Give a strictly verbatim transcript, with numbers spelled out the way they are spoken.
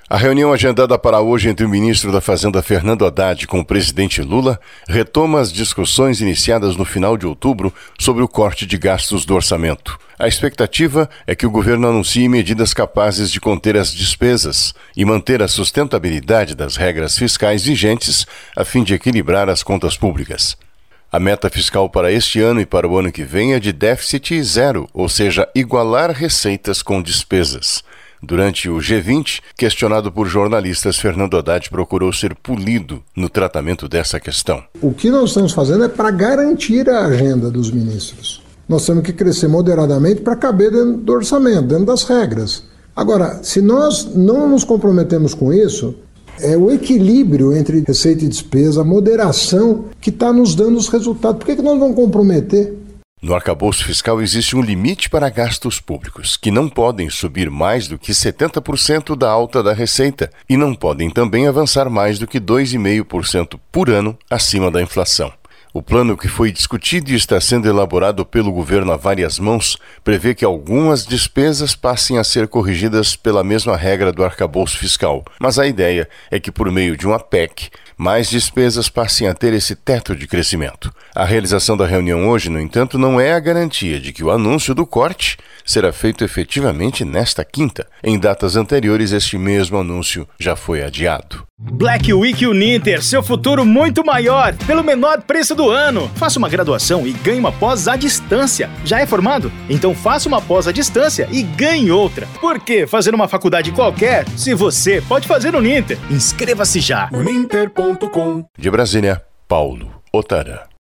A reunião agendada para hoje entre o ministro da Fazenda Fernando Haddad com o presidente Lula retoma as discussões iniciadas no final de outubro sobre o corte de gastos do orçamento. A expectativa é que o governo anuncie medidas capazes de conter as despesas e manter a sustentabilidade das regras fiscais vigentes a fim de equilibrar as contas públicas. A meta fiscal para este ano e para o ano que vem é de déficit zero, ou seja, igualar receitas com despesas. Durante o G vinte, questionado por jornalistas, Fernando Haddad procurou ser polido no tratamento dessa questão. O que nós estamos fazendo é para garantir a agenda dos ministros. Nós temos que crescer moderadamente para caber dentro do orçamento, dentro das regras. Agora, se nós não nos comprometemos com isso, é o equilíbrio entre receita e despesa, a moderação que está nos dando os resultados. Por que que nós vamos comprometer? No arcabouço fiscal existe um limite para gastos públicos, que não podem subir mais do que setenta por cento da alta da receita e não podem também avançar mais do que dois vírgula cinco por cento por ano acima da inflação. O plano que foi discutido e está sendo elaborado pelo governo a várias mãos prevê que algumas despesas passem a ser corrigidas pela mesma regra do arcabouço fiscal, mas a ideia é que por meio de uma P E C, mais despesas passem a ter esse teto de crescimento. A realização da reunião hoje, no entanto, não é a garantia de que o anúncio do corte será feito efetivamente nesta quinta. Em datas anteriores, este mesmo anúncio já foi adiado. Black Week Uninter, seu futuro muito maior, pelo menor preço do ano. Faça uma graduação e ganhe uma pós à distância. Já é formado? Então faça uma pós à distância e ganhe outra. Por que fazer uma faculdade qualquer se você pode fazer Uninter? Inscreva-se já. uninter ponto com. De Brasília, Paulo Otara.